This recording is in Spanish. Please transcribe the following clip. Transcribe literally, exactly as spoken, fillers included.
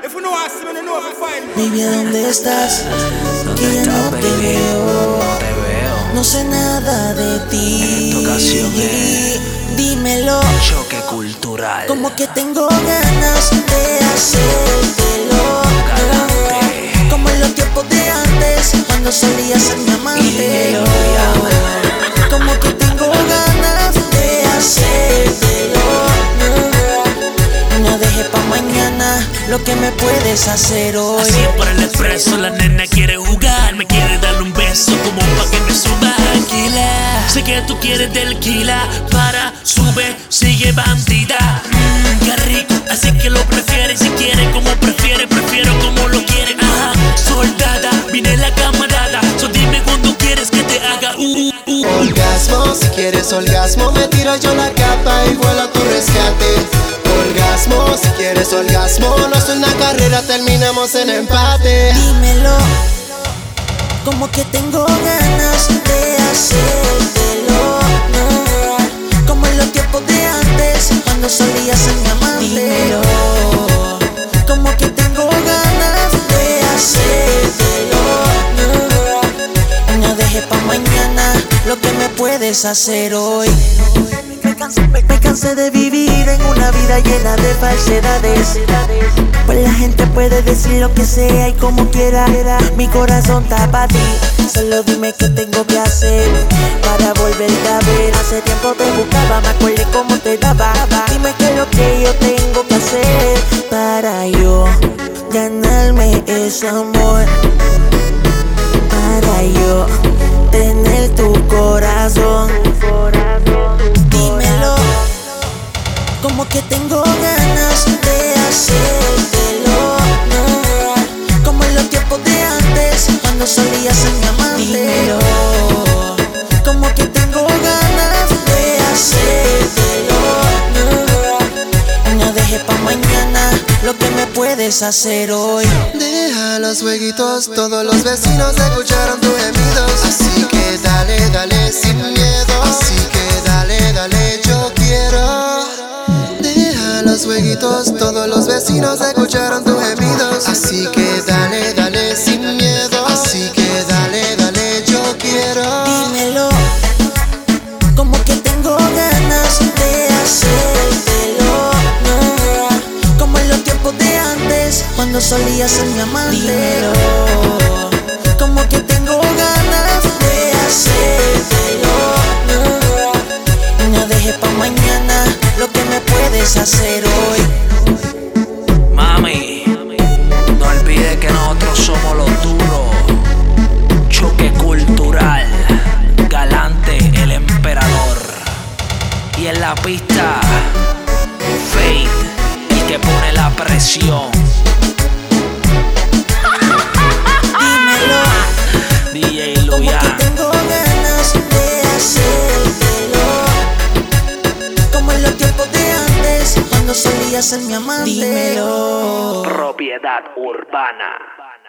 Baby, ¿dónde estás? Que ya no te veo. No sé nada de ti. Esta ocasión es dímelo. choque cultural. Como que tengo ganas de hacértelo. Galante. Como en los tiempos de antes, cuando solías ser mi amante. Como que tengo ganas de hacértelo. No dejes pa' mañana lo que me puedes hacer hoy. Así por el expreso, la nena quiere jugar. Me quiere darle un beso como pa' que me suba. Tranquila, sé que tú quieres tequila. Para, sube, sigue bandida. Mmm, qué rico, así que lo prefieres. Si quiere como prefiere, prefiero como lo quiere. Ajá, soldada, vine la camarada. So dime cuando quieres que te haga uh, uh, uh. Orgasmo, si quieres orgasmo, me tiro yo la capa y vuelo a tu rescate. Orgasmo, si quieres orgasmo, no es una carrera, terminamos en empate. Dímelo, como que tengo ganas de hacértelo. No, como en los tiempos de antes, cuando solías ser mi amante. Dímelo, como que tengo ganas de hacértelo. No, no dejes pa' mañana lo que me puedes hacer hoy. Me cansé, me, me cansé de vivir en una vida llena de falsedades. Pues la gente puede decir lo que sea y como quiera. Mi corazón está para ti. Solo dime qué tengo que hacer para volverte a ver. Hace tiempo te buscaba, me acordé cómo te daba. Dime qué es lo que yo tengo que hacer para yo ganarme ese amor. Para yo tener tu corazón. Dímelo, como que tengo ganas de hacértelo. No, como en los tiempos de antes, cuando solías ser mi amante. Dímelo, como que tengo ganas de hacértelo. No, no dejes pa' mañana lo que me puedes hacer hoy. Deja los jueguitos, todos los vecinos escucharon tus gemidos. Así que dale, dale sin miedo. Así que dale, dale, yo quiero. Deja los jueguitos, todos los vecinos escucharon tus gemidos. Así que dale, dale sin miedo. Así que dale, dale, yo quiero. Dímelo, como que tengo ganas de hacértelo. No, como en los tiempos de antes, cuando solías ser mi amante. Dímelo, como que tengo ganas de hacértelo. No, no dejes pa' mañana lo que me puedes hacer hoy. Mami, no olvides que nosotros somos los duros. Choque cultural, Galante, el emperador. Y en la pista, Fate, el que pone la presión. Dímelo, D J como que Luyan. tengo ganas de hacértelo. Como en los tiempos de antes, cuando solías ser mi amante. Dímelo. Propiedad urbana.